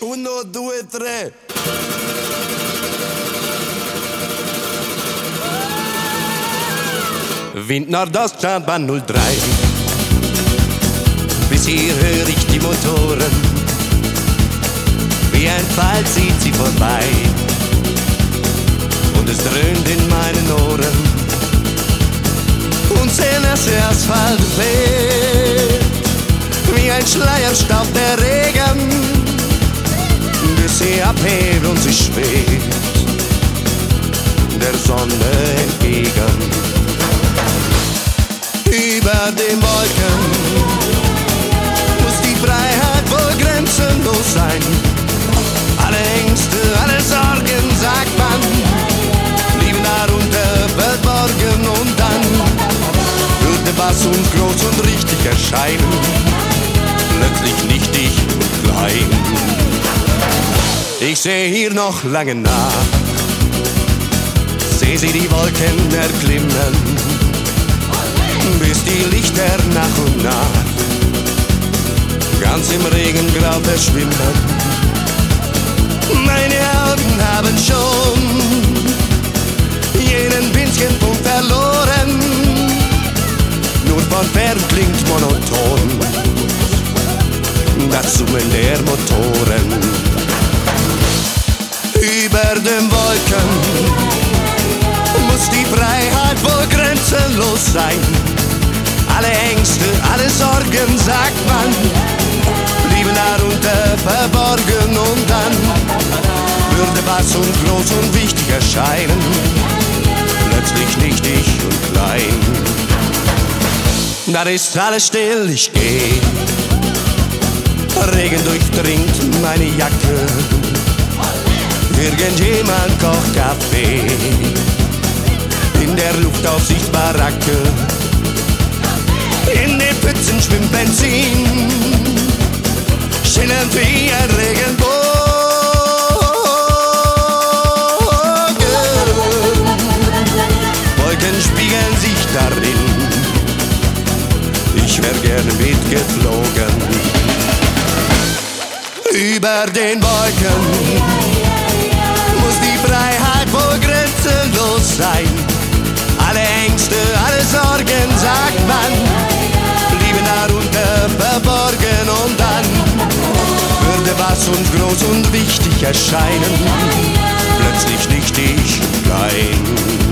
Uno, due, tre. Wind Nordoststadtbahn 03. Bis hier höre ich die Motoren. Wie ein Pfeil zieht sie vorbei. Und es dröhnt in meinen Ohren. Und der nasse Asphalt weht. Wie ein Schleierstaub der Regen. Bis sie abhebt und sie schwebt der Sonne entgegen. Über den Wolken muss die Freiheit wohl grenzenlos sein. Alle Ängste, alle Sorgen, sagt man, blieben darunter verborgen. Und dann würde was uns groß und richtig erscheinen, plötzlich nichtig und klein. Ich seh hier noch lange nach, seh sie die Wolken erklimmen, bis die Lichter nach und nach ganz im Regengrau verschwimmen. Meine Augen haben schon jenen winzigen Punkt verloren. Nur von fern klingt monoton das Summen der Motoren. Über den Wolken muss die Freiheit wohl grenzenlos sein. Alle Ängste, alle Sorgen, sagt man, blieben darunter verborgen. Und dann würde was uns groß und wichtig erscheinen, plötzlich nichtig und klein. Da ist alles still, ich geh, Regen durchdringt meine Jacke. Irgendjemand kocht Kaffee in der Luftaufsichtsbaracke. In den Pfützen schwimmt Benzin, schillernd wie ein Regenbogen. Wolken spiegeln sich darin, ich wär gerne mitgeflogen. Über den Wolken muss die Freiheit wohl grenzenlos sein. Alle Ängste, alle Sorgen, sagt man, blieben darunter verborgen. Und dann würde was uns groß und wichtig erscheinen, plötzlich nichtig und klein.